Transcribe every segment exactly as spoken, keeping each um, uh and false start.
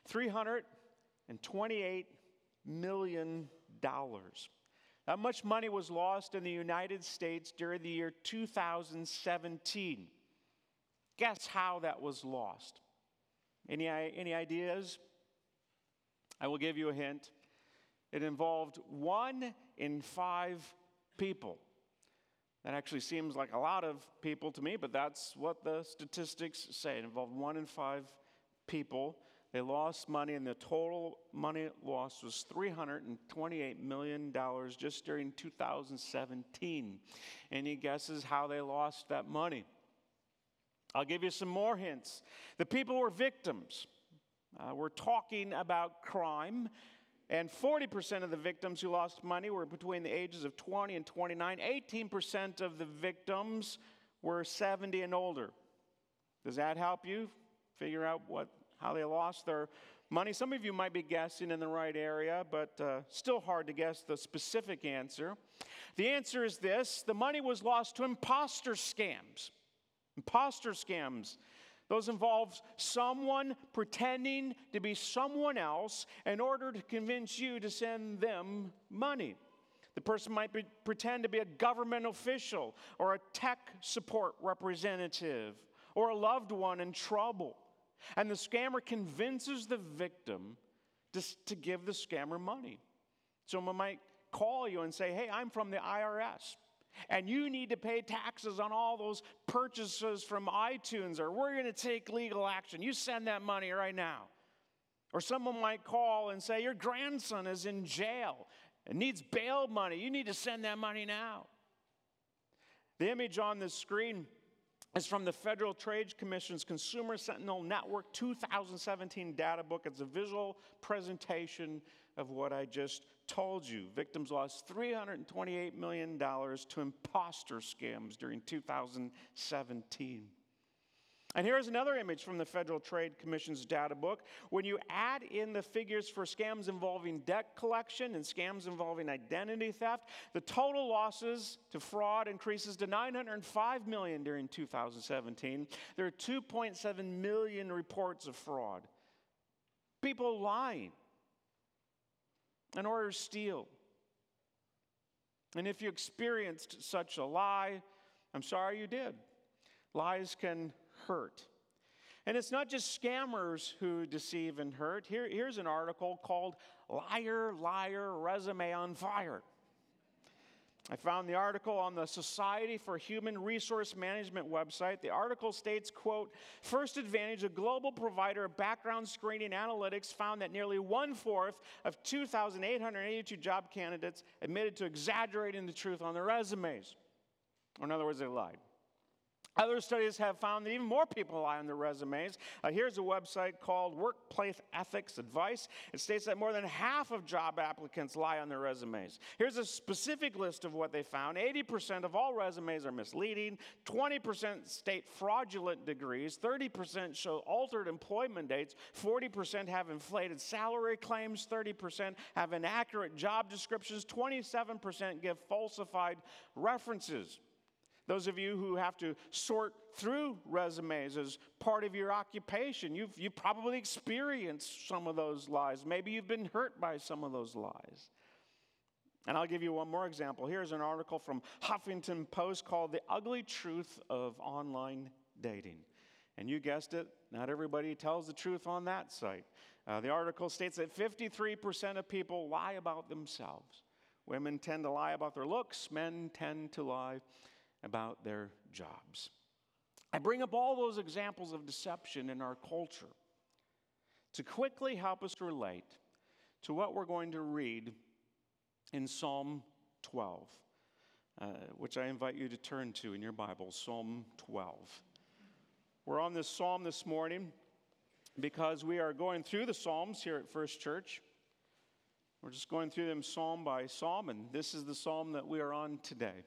three hundred twenty-eight million dollars. That much money was lost in the United States during the year two thousand seventeen. Guess how that was lost? Any, any ideas? I will give you a hint. It involved one in five people. That actually seems like a lot of people to me, but that's what the statistics say. It involved one in five people. They lost money, and the total money lost was three hundred twenty-eight million dollars just during two thousand seventeen. Any guesses how they lost that money? I'll give you some more hints. The people were victims. Uh, we're talking about crime, and forty percent of the victims who lost money were between the ages of twenty and twenty-nine. eighteen percent of the victims were seventy and older. Does that help you figure out what how they lost their money? Some of you might be guessing in the right area, but uh, still hard to guess the specific answer. The answer is this: the money was lost to imposter scams. Imposter scams. Those involve someone pretending to be someone else in order to convince you to send them money. The person might be, pretend to be a government official or a tech support representative or a loved one in trouble. And the scammer convinces the victim to, to give the scammer money. Someone might call you and say, hey, I'm from the I R S. And you need to pay taxes on all those purchases from iTunes, or we're going to take legal action. You send that money right now. Or someone might call and say, your grandson is in jail and needs bail money. You need to send that money now. The image on the screen is from the Federal Trade Commission's Consumer Sentinel Network two thousand seventeen data book. It's a visual presentation of what I just told you. Victims lost three hundred twenty-eight million dollars to imposter scams during two thousand seventeen. And here's another image from the Federal Trade Commission's data book. When you add in the figures for scams involving debt collection and scams involving identity theft, the total losses to fraud increases to nine hundred five million dollars during two thousand seventeen. There are two point seven million reports of fraud. People lying in order to steal. And if you experienced such a lie, I'm sorry you did. Lies can hurt. And it's not just scammers who deceive and hurt. Here, here's an article called Liar, Liar, Resume on Fire. I found the article on the Society for Human Resource Management website. The article states, quote, First Advantage, a global provider of background screening analytics, found that nearly one-fourth of two thousand eight hundred eighty-two job candidates admitted to exaggerating the truth on their resumes. Or in other words, they lied. Other studies have found that even more people lie on their resumes. Uh, here's a website called Workplace Ethics Advice. It states that more than half of job applicants lie on their resumes. Here's a specific list of what they found. eighty percent of all resumes are misleading. twenty percent state fraudulent degrees. thirty percent show altered employment dates. forty percent have inflated salary claims. thirty percent have inaccurate job descriptions. twenty-seven percent give falsified references. Those of you who have to sort through resumes as part of your occupation, you've, you've probably experienced some of those lies. Maybe you've been hurt by some of those lies. And I'll give you one more example. Here's an article from Huffington Post called The Ugly Truth of Online Dating. And you guessed it, not everybody tells the truth on that site. Uh, the article states that fifty-three percent of people lie about themselves. Women tend to lie about their looks. Men tend to lie about their jobs. I bring up all those examples of deception in our culture to quickly help us relate to what we're going to read in Psalm twelve, uh, which I invite you to turn to in your Bible, Psalm twelve. We're on this psalm this morning because we are going through the Psalms here at First Church. We're just going through them psalm by psalm, and this is the psalm that we are on today.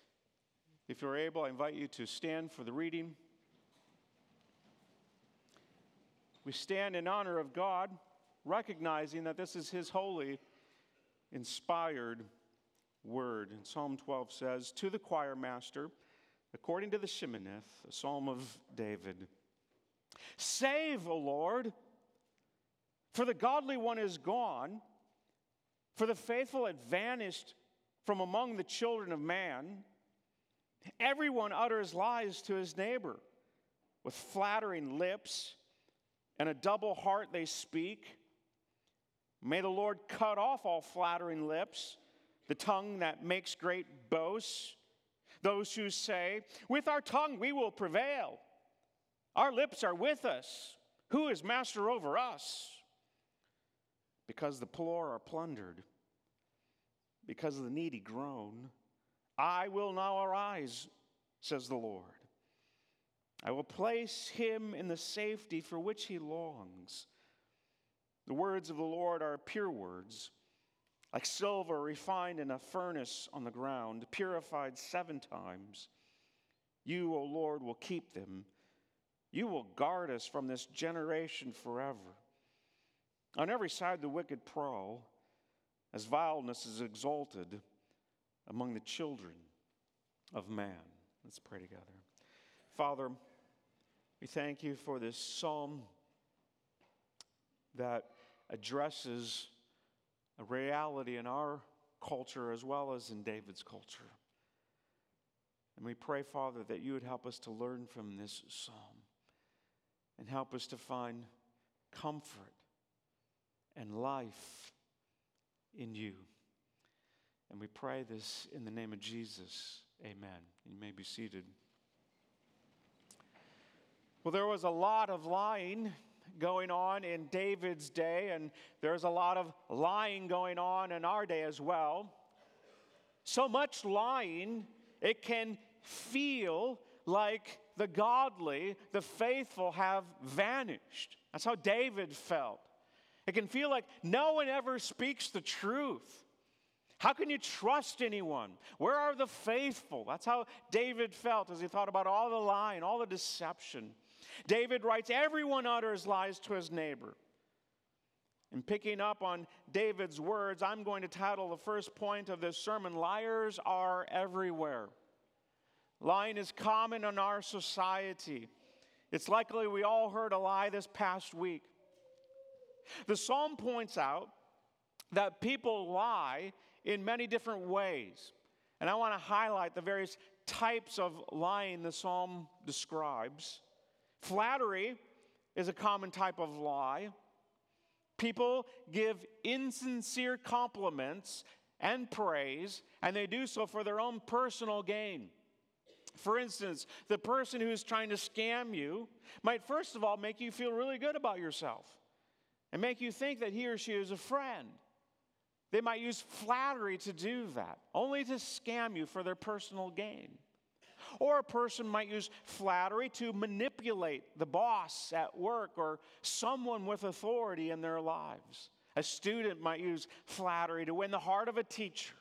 If you're able, I invite you to stand for the reading. We stand in honor of God, recognizing that this is His holy, inspired word. And Psalm twelve says, To the choir master, according to the Sheminith, a psalm of David. Save, O Lord, For the godly one is gone, for the faithful had vanished from among the children of man. Everyone utters lies to his neighbor. With flattering lips and a double heart they speak. May the Lord cut off all flattering lips, the tongue that makes great boasts. Those who say, with our tongue we will prevail. Our lips are with us. Who is master over us? Because the poor are plundered, because the needy groan, I will now arise, says the Lord. I will place him in the safety for which he longs. The words of the Lord are pure words, like silver refined in a furnace on the ground, purified seven times. You, O Lord, will keep them. You will guard us from this generation forever. On every side the wicked prowl, as vileness is exalted among the children of man. Let's pray together. Father, we thank you for this psalm that addresses a reality in our culture as well as in David's culture. And we pray, Father, that you would help us to learn from this psalm and help us to find comfort and life in you. And we pray this in the name of Jesus. Amen. You may be seated. Well, there was a lot of lying going on in David's day, and there's a lot of lying going on in our day as well. So much lying, it can feel like the godly, the faithful have vanished. That's how David felt. It can feel like no one ever speaks the truth. How can you trust anyone? Where are the faithful? That's how David felt as he thought about all the lying, all the deception. David writes, everyone utters lies to his neighbor. And picking up on David's words, I'm going to title the first point of this sermon, Liars Are Everywhere. Lying is common in our society. It's likely we all heard a lie this past week. The psalm points out that people lie in many different ways. And I want to highlight the various types of lying the psalm describes. Flattery is a common type of lie. People give insincere compliments and praise, and they do so for their own personal gain. For instance, the person who is trying to scam you might first of all make you feel really good about yourself and make you think that he or she is a friend. They might use flattery to do that, only to scam you for their personal gain. Or a person might use flattery to manipulate the boss at work or someone with authority in their lives. A student might use flattery to win the heart of a teacher.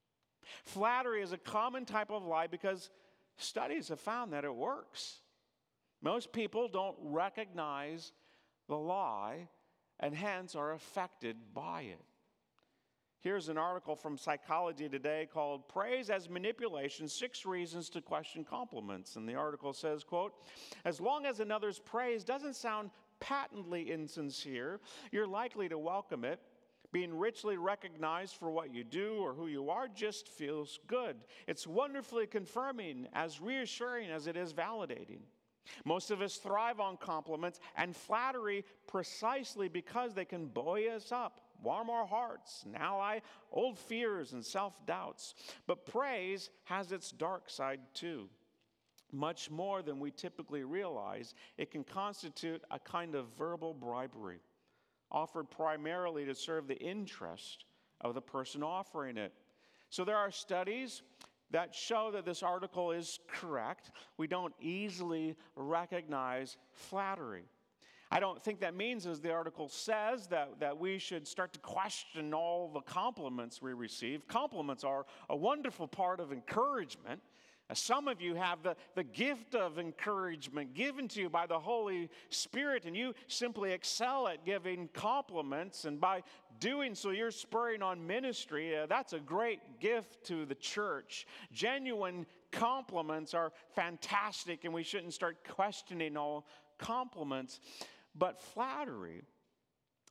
Flattery is a common type of lie because studies have found that it works. Most people don't recognize the lie and hence are affected by it. Here's an article from Psychology Today called Praise as Manipulation, Six Reasons to Question Compliments. And the article says, quote, as long as another's praise doesn't sound patently insincere, you're likely to welcome it. Being richly recognized for what you do or who you are just feels good. It's wonderfully confirming, as reassuring as it is validating. Most of us thrive on compliments and flattery precisely because they can buoy us up, warm our hearts, and ally old fears and self-doubts. But praise has its dark side too. Much more than we typically realize, it can constitute a kind of verbal bribery, offered primarily to serve the interest of the person offering it. So there are studies that show that this article is correct. We don't easily recognize flattery. I don't think that means, as the article says, that, that we should start to question all the compliments we receive. Compliments are a wonderful part of encouragement. Some of you have the, the gift of encouragement given to you by the Holy Spirit, and you simply excel at giving compliments, and by doing so, you're spurring on ministry. Uh, that's a great gift to the church. Genuine compliments are fantastic, and we shouldn't start questioning all compliments. But flattery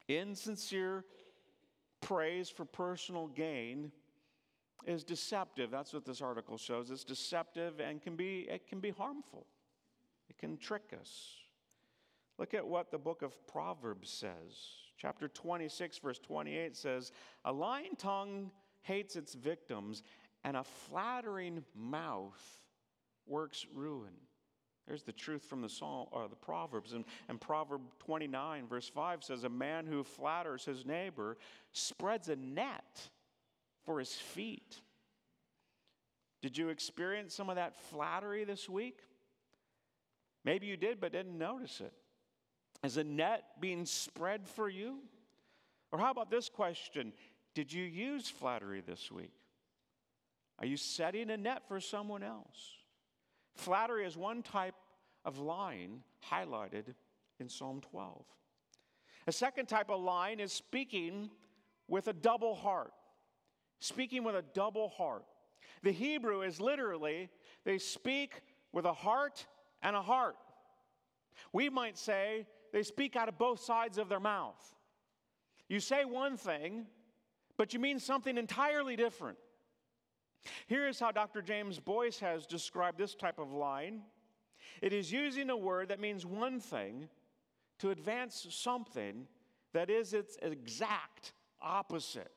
Insincere praise for personal gain is deceptive. That's what this article shows. It's deceptive and can be, it can be harmful. It can trick us. Look at what the book of Proverbs says. Chapter twenty-six, verse twenty-eight says, "A lying tongue hates its victims, and a flattering mouth works ruin." There's the truth from the Psalm or the Proverbs. And, and Proverb twenty-nine, verse five says, "A man who flatters his neighbor spreads a net for his feet." Did you experience some of that flattery this week? Maybe you did, but didn't notice it. Is a net being spread for you? Or how about this question? Did you use flattery this week? Are you setting a net for someone else? Flattery is one type of lying highlighted in Psalm twelve. A second type of lying is speaking with a double heart. Speaking with a double heart. The Hebrew is literally, they speak with a heart and a heart. We might say they speak out of both sides of their mouth. You say one thing, but you mean something entirely different. Here is how Doctor James Boyce has described this type of lying. It is using a word that means one thing to advance something that is its exact opposite.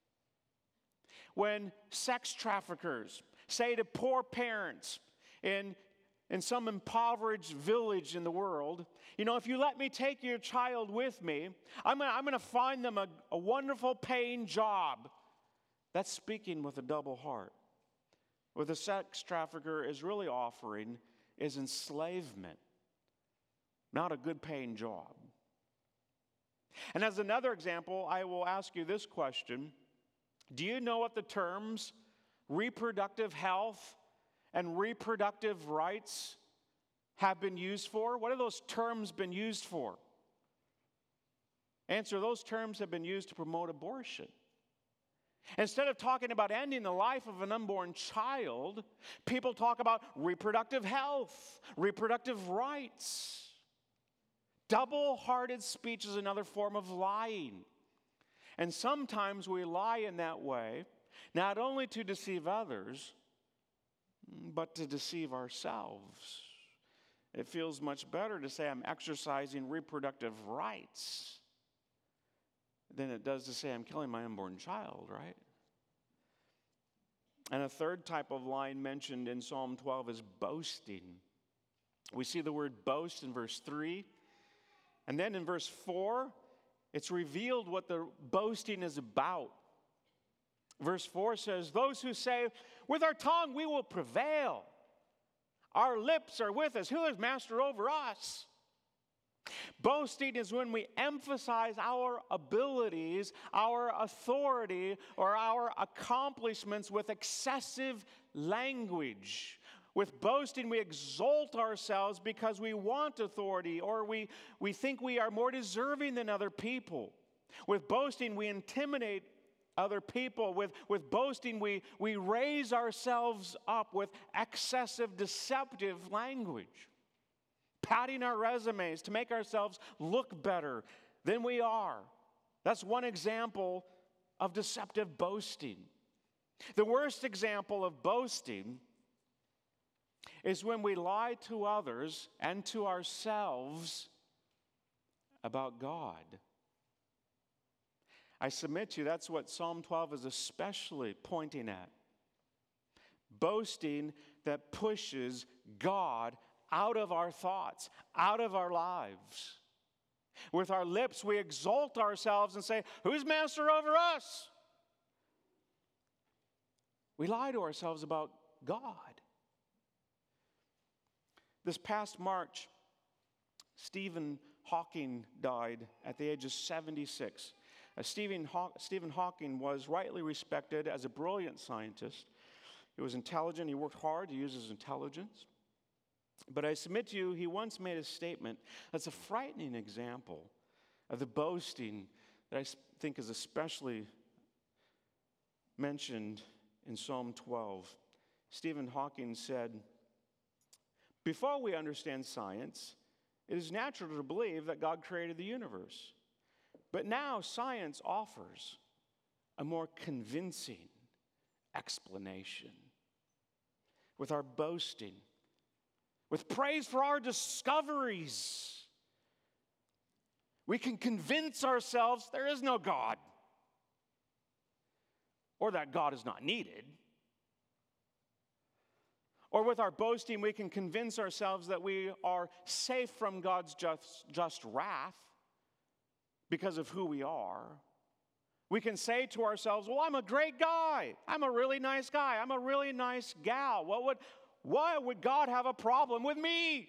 When sex traffickers say to poor parents in, in some impoverished village in the world, you know, if you let me take your child with me, I'm gonna, I'm gonna find them a, a wonderful paying job. That's speaking with a double heart. What the sex trafficker is really offering is enslavement, not a good paying job. And as another example, I will ask you this question. Do you know what the terms reproductive health and reproductive rights have been used for? What have those terms been used for? Answer, those terms have been used to promote abortion. Instead of talking about ending the life of an unborn child, people talk about reproductive health, reproductive rights. Double-hearted speech is another form of lying. And sometimes we lie in that way, not only to deceive others, but to deceive ourselves. It feels much better to say I'm exercising reproductive rights than it does to say I'm killing my unborn child, right? And a third type of lying mentioned in Psalm twelve is boasting. We see the word boast in verse three. And then in verse four, it's revealed what the boasting is about. Verse four says, "Those who say, with our tongue we will prevail. Our lips are with us. Who is master over us?" Boasting is when we emphasize our abilities, our authority, or our accomplishments with excessive language. With boasting, we exalt ourselves because we want authority, or we, we think we are more deserving than other people. With boasting, we intimidate other people. With, with boasting, we, we raise ourselves up with excessive, deceptive language. Padding our resumes to make ourselves look better than we are. That's one example of deceptive boasting. The worst example of boasting is when we lie to others and to ourselves about God. I submit to you that's what Psalm twelve is especially pointing at. Boasting that pushes God out of our thoughts, out of our lives. With our lips, we exalt ourselves and say, who's master over us? We lie to ourselves about God. This past March, Stephen Hawking died at the age of seventy-six. Uh, Stephen, Haw- Stephen Hawking was rightly respected as a brilliant scientist. He was intelligent. He worked hard to use his intelligence. But I submit to you, he once made a statement that's a frightening example of the boasting that I think is especially mentioned in Psalm twelve. Stephen Hawking said, "Before we understand science, it is natural to believe that God created the universe. But now science offers a more convincing explanation. With our boasting, with praise for our discoveries, we can convince ourselves there is no God, or that God is not needed. Or with our boasting, we can convince ourselves that we are safe from God's just, just wrath because of who we are. We can say to ourselves, well, I'm a great guy. I'm a really nice guy. I'm a really nice gal. What would, why would God have a problem with me?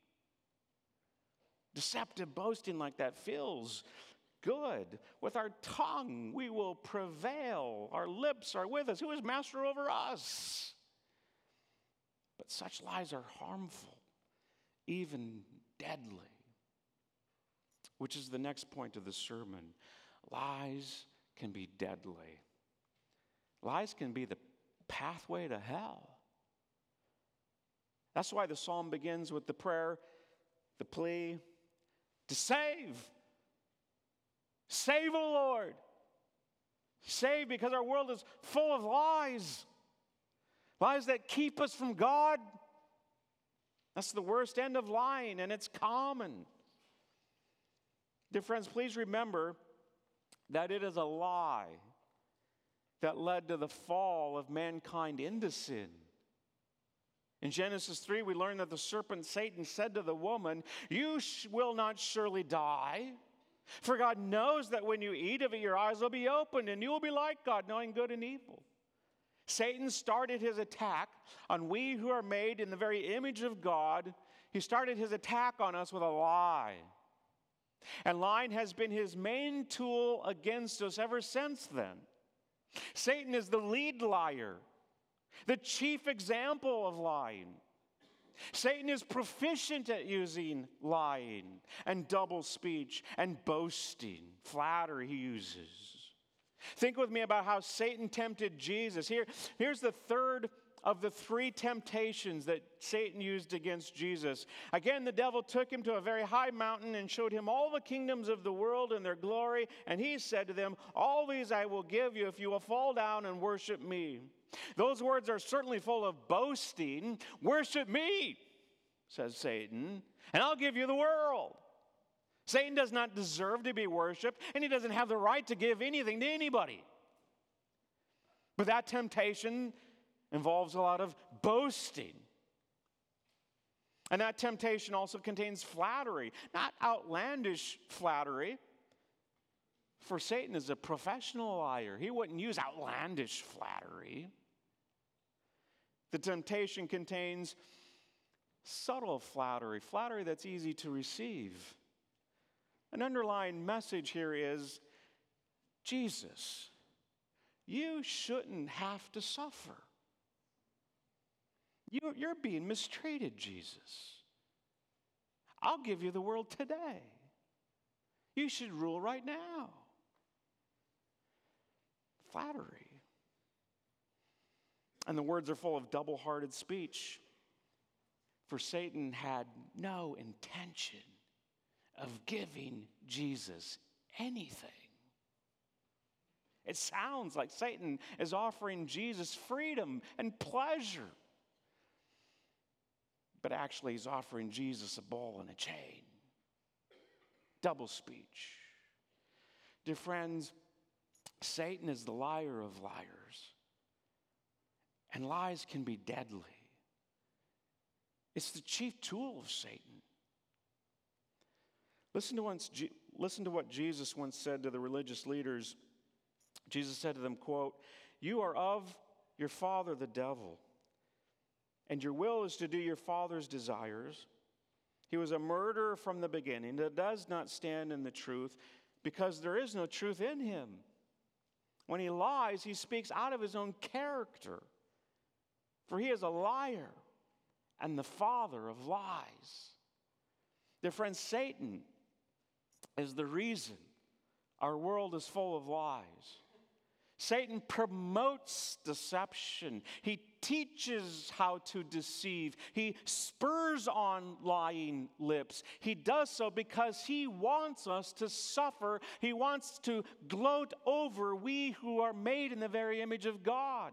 Deceptive boasting like that feels good. With our tongue, we will prevail. Our lips are with us. Who is master over us? But such lies are harmful, even deadly. Which is the next point of the sermon. Lies can be deadly. Lies can be the pathway to hell. That's why the psalm begins with the prayer, the plea, to save. Save, O Lord. Save, because our world is full of lies. Lies that keep us from God. That's the worst end of lying, and it's common. Dear friends, please remember that it is a lie that led to the fall of mankind into sin. In Genesis three, we learn that the serpent Satan said to the woman, "You sh- will not surely die, for God knows that when you eat of it, your eyes will be opened, and you will be like God, knowing good and evil." Satan started his attack on we who are made in the very image of God. He started his attack on us with a lie. And lying has been his main tool against us ever since then. Satan is the lead liar, the chief example of lying. Satan is proficient at using lying and double speech and boasting. Flattery he uses. Think with me about how Satan tempted Jesus. Here, here's the third of the three temptations that Satan used against Jesus. Again, the devil took him to a very high mountain and showed him all the kingdoms of the world and their glory. And he said to them, "All these I will give you if you will fall down and worship me." Those words are certainly full of boasting. "Worship me," says Satan, "and I'll give you the world." Satan does not deserve to be worshiped, and he doesn't have the right to give anything to anybody. But that temptation involves a lot of boasting. And that temptation also contains flattery, not outlandish flattery. For Satan is a professional liar. He wouldn't use outlandish flattery. The temptation contains subtle flattery, flattery that's easy to receive. An underlying message here is, Jesus, you shouldn't have to suffer. You, you're being mistreated, Jesus. I'll give you the world today. You should rule right now. Flattery. And the words are full of double-hearted speech. For Satan had no intention of giving Jesus anything. It sounds like Satan is offering Jesus freedom and pleasure. But actually, he's offering Jesus a ball and a chain. Double speech. Dear friends, Satan is the liar of liars. And lies can be deadly. It's the chief tool of Satan. Listen to, once, listen to what Jesus once said to the religious leaders. Jesus said to them, quote, "You are of your father the devil, and your will is to do your father's desires. He was a murderer from the beginning that does not stand in the truth, because there is no truth in him. When he lies, he speaks out of his own character, for he is a liar and the father of lies." Dear friends, Satan is the reason our world is full of lies. Satan promotes deception. He teaches how to deceive. He spurs on lying lips. He does so because he wants us to suffer. He wants to gloat over we who are made in the very image of God.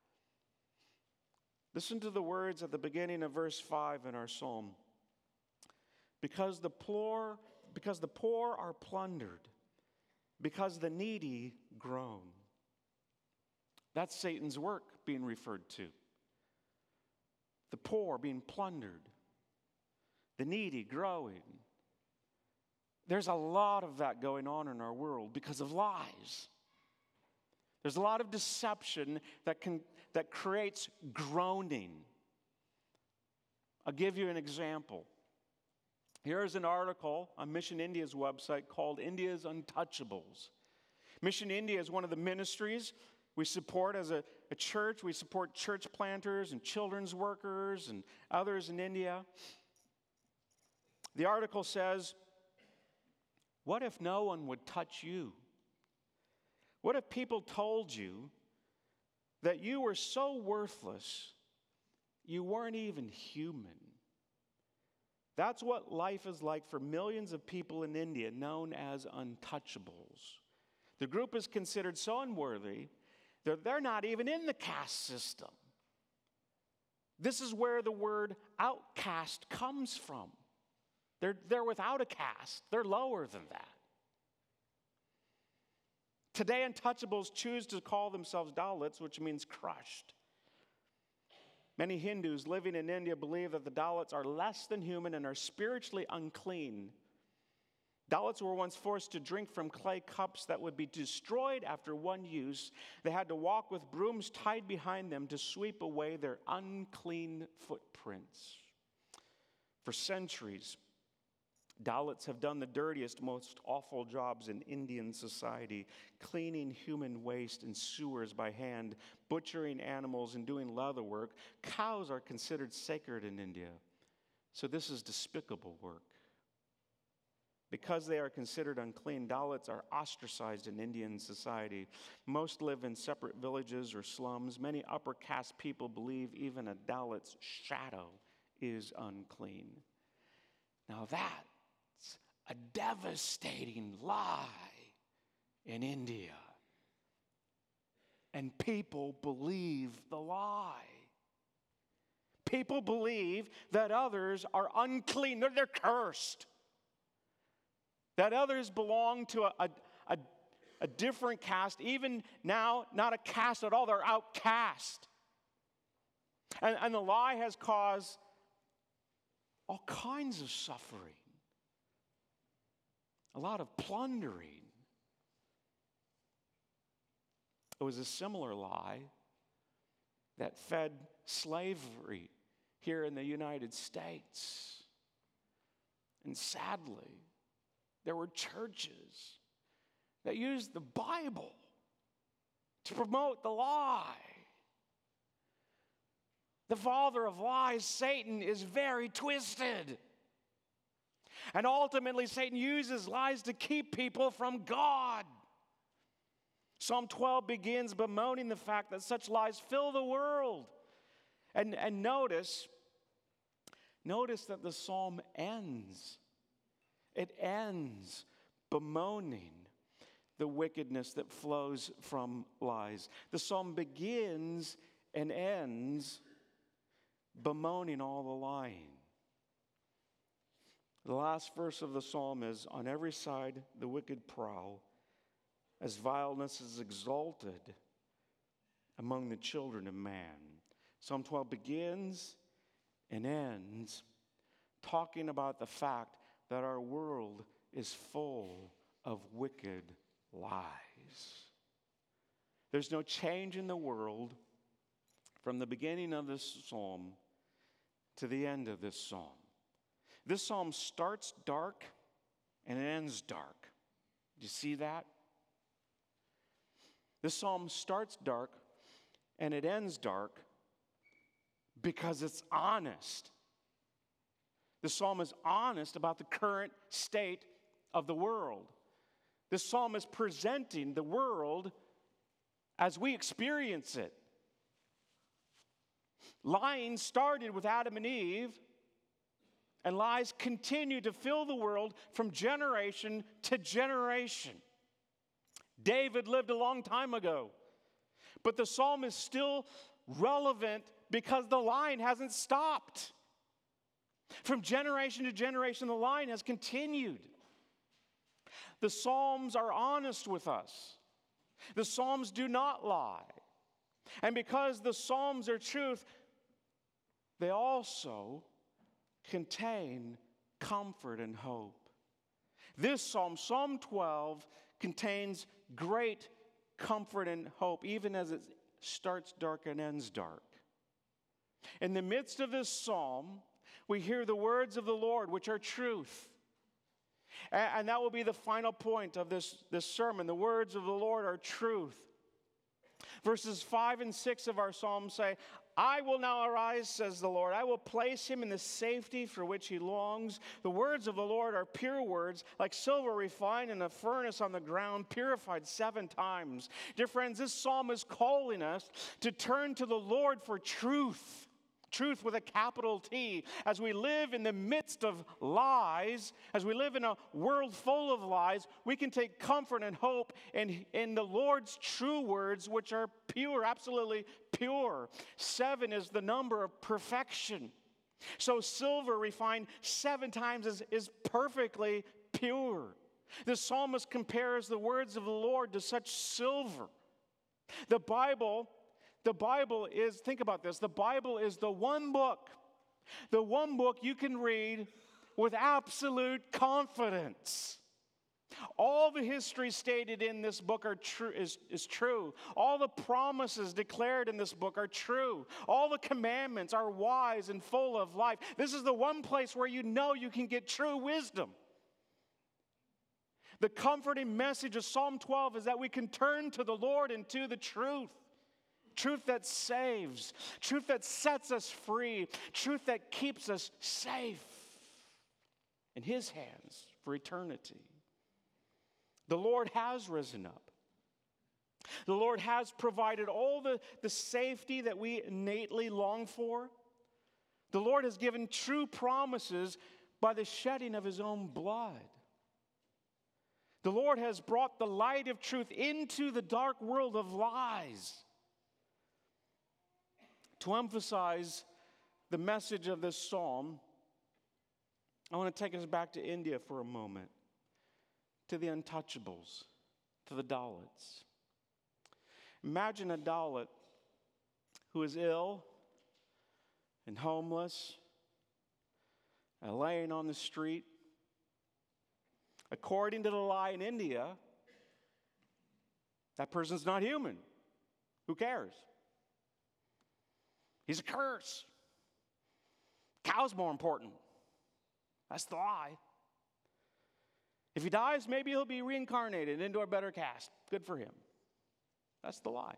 Listen to the words at the beginning of verse five in our psalm. Because the poor, because the poor are plundered, because the needy groan. That's Satan's work being referred to. The poor being plundered, the needy growing. There's a lot of that going on in our world because of lies. There's a lot of deception that can that creates groaning. I'll give you an example. Here's an article on Mission India's website called India's Untouchables. Mission India is one of the ministries we support as a, a church. We support church planters and children's workers and others in India. The article says, what if no one would touch you? What if people told you that you were so worthless, you weren't even human? That's what life is like for millions of people in India, known as untouchables. The group is considered so unworthy that they're not even in the caste system. This is where the word outcast comes from. They're, they're without a caste. They're lower than that. Today, untouchables choose to call themselves Dalits, which means crushed. Many Hindus living in India believe that the Dalits are less than human and are spiritually unclean. Dalits were once forced to drink from clay cups that would be destroyed after one use. They had to walk with brooms tied behind them to sweep away their unclean footprints. For centuries, Dalits have done the dirtiest, most awful jobs in Indian society, cleaning human waste in sewers by hand, butchering animals, and doing leather work. Cows are considered sacred in India, so this is despicable work. Because they are considered unclean, Dalits are ostracized in Indian society. Most live in separate villages or slums. Many upper caste people believe even a Dalit's shadow is unclean. Now that's a devastating lie in India. And people believe the lie. People believe that others are unclean. They're, they're cursed. That others belong to a, a, a different caste, even now, not a caste at all, they're outcast. And, and the lie has caused all kinds of suffering, a lot of plundering. It was a similar lie that fed slavery here in the United States. And sadly, there were churches that used the Bible to promote the lie. The father of lies, Satan, is very twisted. And ultimately, Satan uses lies to keep people from God. Psalm twelve begins bemoaning the fact that such lies fill the world. And, and notice, notice that the psalm ends. It ends bemoaning the wickedness that flows from lies. The psalm begins and ends bemoaning all the lying. The last verse of the psalm is, on every side the wicked prowl, as vileness is exalted among the children of man. Psalm twelve begins and ends talking about the fact that our world is full of wicked lies. There's no change in the world from the beginning of this psalm to the end of this psalm. This psalm starts dark and it ends dark. Do you see that? This psalm starts dark and it ends dark because it's honest. The psalm is honest about the current state of the world. This psalm is presenting the world as we experience it. Lying started with Adam and Eve, and lies continue to fill the world from generation to generation. David lived a long time ago, but the psalm is still relevant because the line hasn't stopped. From generation to generation, the line has continued. The Psalms are honest with us. The Psalms do not lie. And because the Psalms are truth, they also contain comfort and hope. This psalm, Psalm twelve, contains great comfort and hope, even as it starts dark and ends dark. In the midst of this psalm, we hear the words of the Lord, which are truth. And that will be the final point of this, this sermon. The words of the Lord are truth. Verses five and six of our psalm say, I will now arise, says the Lord. I will place him in the safety for which he longs. The words of the Lord are pure words, like silver refined in a furnace on the ground, purified seven times. Dear friends, this psalm is calling us to turn to the Lord for truth. Truth with a capital T. As we live in the midst of lies, as we live in a world full of lies, we can take comfort and hope in, in the Lord's true words, which are pure, absolutely pure. Seven is the number of perfection. So silver refined seven times is, is perfectly pure. The psalmist compares the words of the Lord to such silver. The Bible The Bible is, think about this, the Bible is the one book, the one book you can read with absolute confidence. All the history stated in this book are true, is, is true. All the promises declared in this book are true. All the commandments are wise and full of life. This is the one place where you know you can get true wisdom. The comforting message of Psalm twelve is that we can turn to the Lord and to the truth. Truth that saves, truth that sets us free, truth that keeps us safe in his hands for eternity. The Lord has risen up. The Lord has provided all the, the safety that we innately long for. The Lord has given true promises by the shedding of his own blood. The Lord has brought the light of truth into the dark world of lies. To emphasize the message of this psalm, I want to take us back to India for a moment, to the untouchables, to the Dalits. Imagine a Dalit who is ill and homeless, and laying on the street. According to the lie in India, that person's not human. Who cares? He's a curse. Cow's more important. That's the lie. If he dies, maybe he'll be reincarnated into a better caste. Good for him. That's the lie.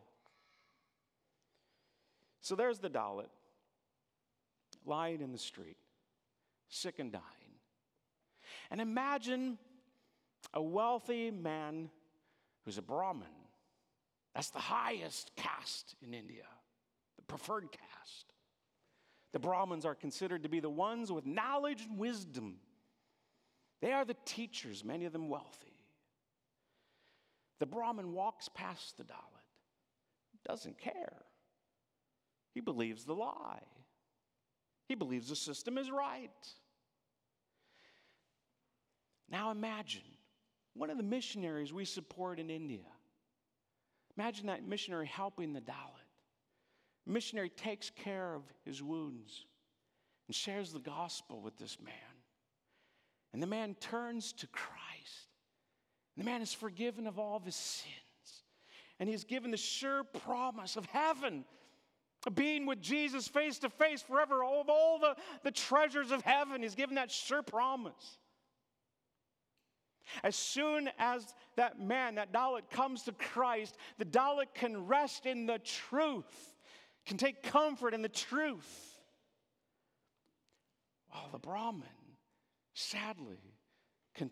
So there's the Dalit, lying in the street, sick and dying. And imagine a wealthy man who's a Brahmin. That's the highest caste in India. Preferred caste. The Brahmins are considered to be the ones with knowledge and wisdom. They are the teachers, many of them wealthy. The Brahmin walks past the Dalit, doesn't care. He believes the lie. He believes the system is right. Now imagine one of the missionaries we support in India. Imagine that missionary helping the Dalit. Missionary takes care of his wounds and shares the gospel with this man. And the man turns to Christ. And the man is forgiven of all of his sins. And he's given the sure promise of heaven, of being with Jesus face to face forever, all of all the, the treasures of heaven. He's given that sure promise. As soon as that man, that Dalit, comes to Christ, the Dalit can rest in the truth. Can take comfort in the truth. While the Brahmin, sadly,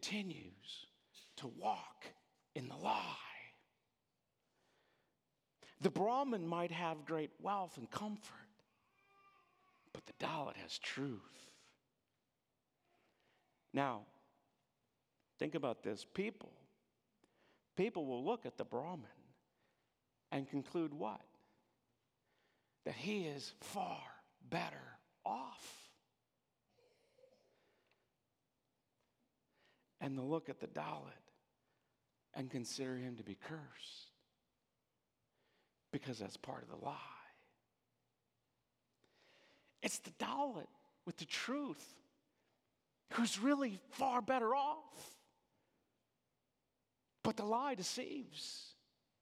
continues to walk in the lie. The Brahmin might have great wealth and comfort, but the Dalit has truth. Now, think about this. People, people will look at the Brahmin and conclude what? That he is far better off. And they'll look at the Dalit and consider him to be cursed, because that's part of the lie. It's the Dalit with the truth who's really far better off. But the lie deceives.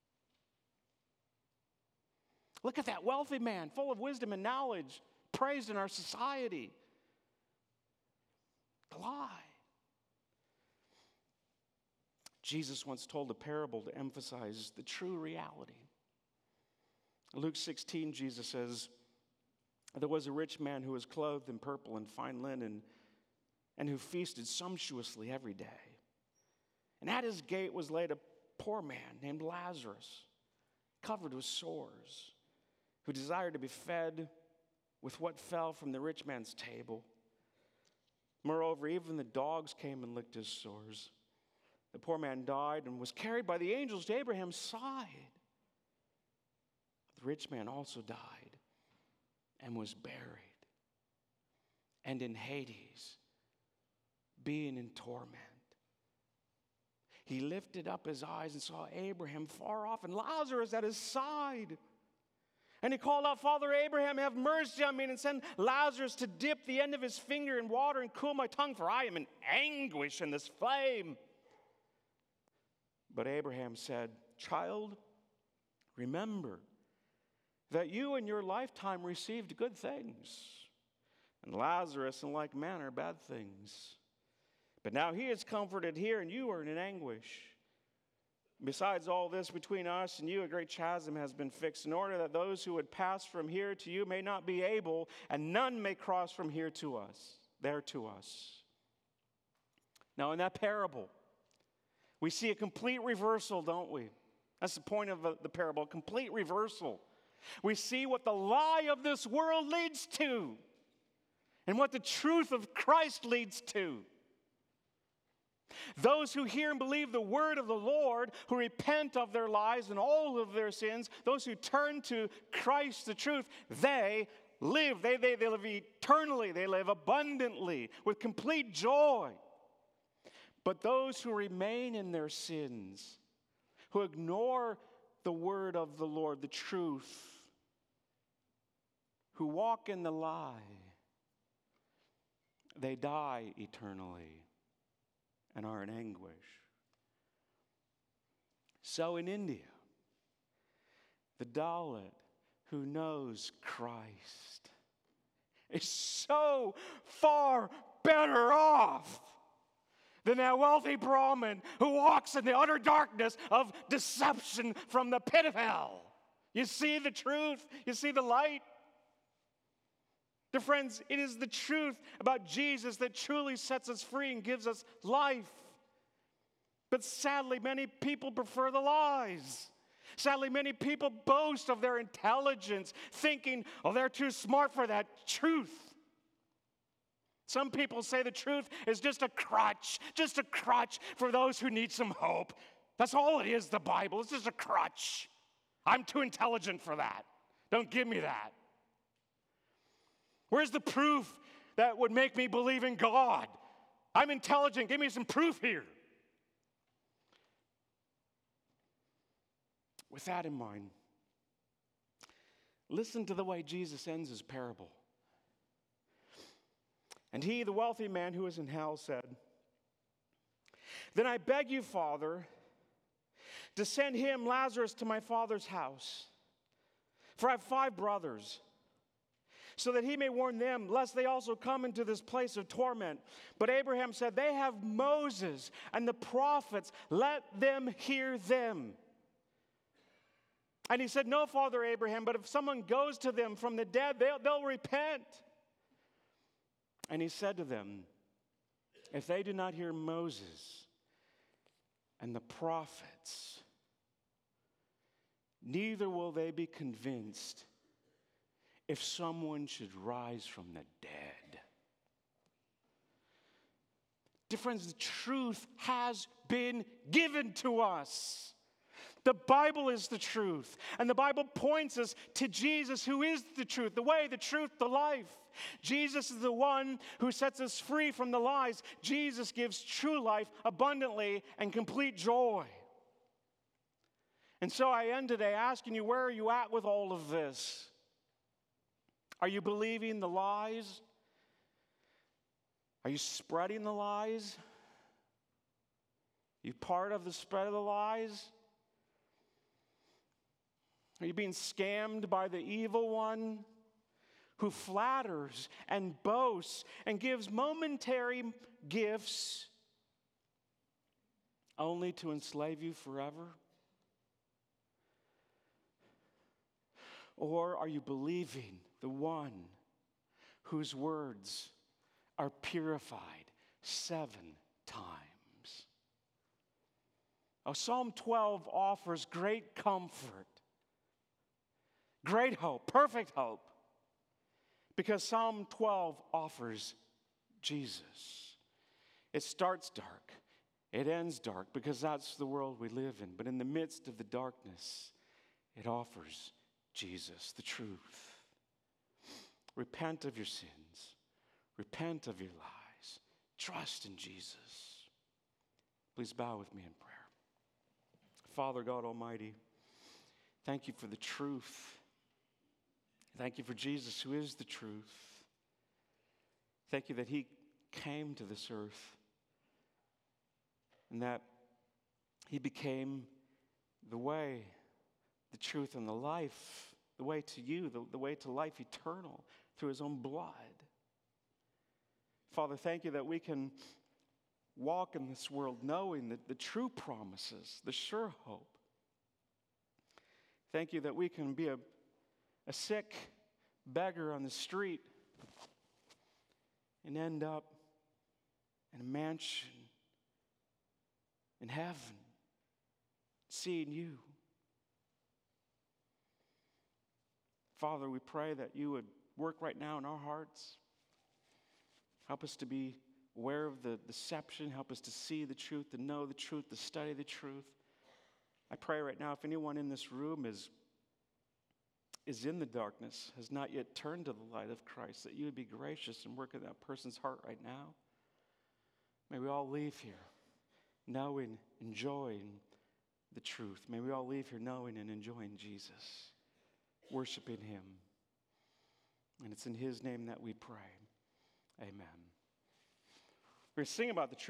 Look at that wealthy man, full of wisdom and knowledge, praised in our society. The lie. Jesus once told a parable to emphasize the true reality. Luke sixteen, Jesus says, there was a rich man who was clothed in purple and fine linen, and who feasted sumptuously every day. And at his gate was laid a poor man named Lazarus, covered with sores, who desired to be fed with what fell from the rich man's table. Moreover, even the dogs came and licked his sores. The poor man died and was carried by the angels to Abraham's side. The rich man also died and was buried. And in Hades, being in torment, he lifted up his eyes and saw Abraham far off and Lazarus at his side. And he called out, Father Abraham, have mercy on me, and send Lazarus to dip the end of his finger in water and cool my tongue, for I am in anguish in this flame. But Abraham said, Child, remember that you in your lifetime received good things, and Lazarus in like manner bad things. But now he is comforted here, and you are in anguish. Besides all this, between us and you a great chasm has been fixed, in order that those who would pass from here to you may not be able, and none may cross from here to us, there to us. Now in that parable, we see a complete reversal, don't we? That's the point of the parable, a complete reversal. We see what the lie of this world leads to and what the truth of Christ leads to. Those who hear and believe the word of the Lord, who repent of their lies and all of their sins, those who turn to Christ, the truth, they live. They, they, they live eternally. They live abundantly with complete joy. But those who remain in their sins, who ignore the word of the Lord, the truth, who walk in the lie, they die eternally and are in anguish. So in India, the Dalit who knows Christ is so far better off than that wealthy Brahmin who walks in the utter darkness of deception from the pit of hell. You see the truth? You see the light? Dear friends, it is the truth about Jesus that truly sets us free and gives us life. But sadly, many people prefer the lies. Sadly, many people boast of their intelligence, thinking, oh, they're too smart for that truth. Some people say the truth is just a crutch, just a crutch for those who need some hope. That's all it is, the Bible. It's just a crutch. I'm too intelligent for that. Don't give me that. Where's the proof that would make me believe in God? I'm intelligent. Give me some proof here. With that in mind, listen to the way Jesus ends his parable. And he, the wealthy man who was in hell, said, Then I beg you, Father, to send him, Lazarus, to my father's house. For I have five brothers, so that he may warn them, lest they also come into this place of torment. But Abraham said, They have Moses and the prophets. Let them hear them. And he said, No, Father Abraham, but if someone goes to them from the dead, they'll, they'll repent. And he said to them, If they do not hear Moses and the prophets, neither will they be convinced if someone should rise from the dead. Dear friends, the truth has been given to us. The Bible is the truth, and the Bible points us to Jesus, who is the truth, the way, the truth, the life. Jesus is the one who sets us free from the lies. Jesus gives true life abundantly and complete joy. And so I end today asking you, where are you at with all of this? Are you believing the lies? Are you spreading the lies? Are you part of the spread of the lies? Are you being scammed by the evil one who flatters and boasts and gives momentary gifts only to enslave you forever? Or are you believing the one whose words are purified seven times? Oh, Psalm twelve offers great comfort, great hope, perfect hope, because Psalm twelve offers Jesus. It starts dark, it ends dark, because that's the world we live in. But in the midst of the darkness, it offers Jesus, the truth. Repent of your sins. Repent of your lies. Trust in Jesus. Please bow with me in prayer. Father God Almighty, thank you for the truth. Thank you for Jesus, who is the truth. Thank you that he came to this earth and that he became the way, the truth, and the life, the way to you, the, the way to life eternal through his own blood. Father, thank you that we can walk in this world knowing that the true promises, the sure hope. Thank you that we can be a, a sick beggar on the street and end up in a mansion in heaven, seeing you. Father, we pray that you would work right now in our hearts. Help us to be aware of the deception. Help us to see the truth, to know the truth, to study the truth. I pray right now, if anyone in this room is, is in the darkness, has not yet turned to the light of Christ, that you would be gracious and work in that person's heart right now. May we all leave here knowing, enjoying the truth. May we all leave here knowing and enjoying Jesus, worshiping him. And it's in his name that we pray. Amen. We're going to sing about the truth.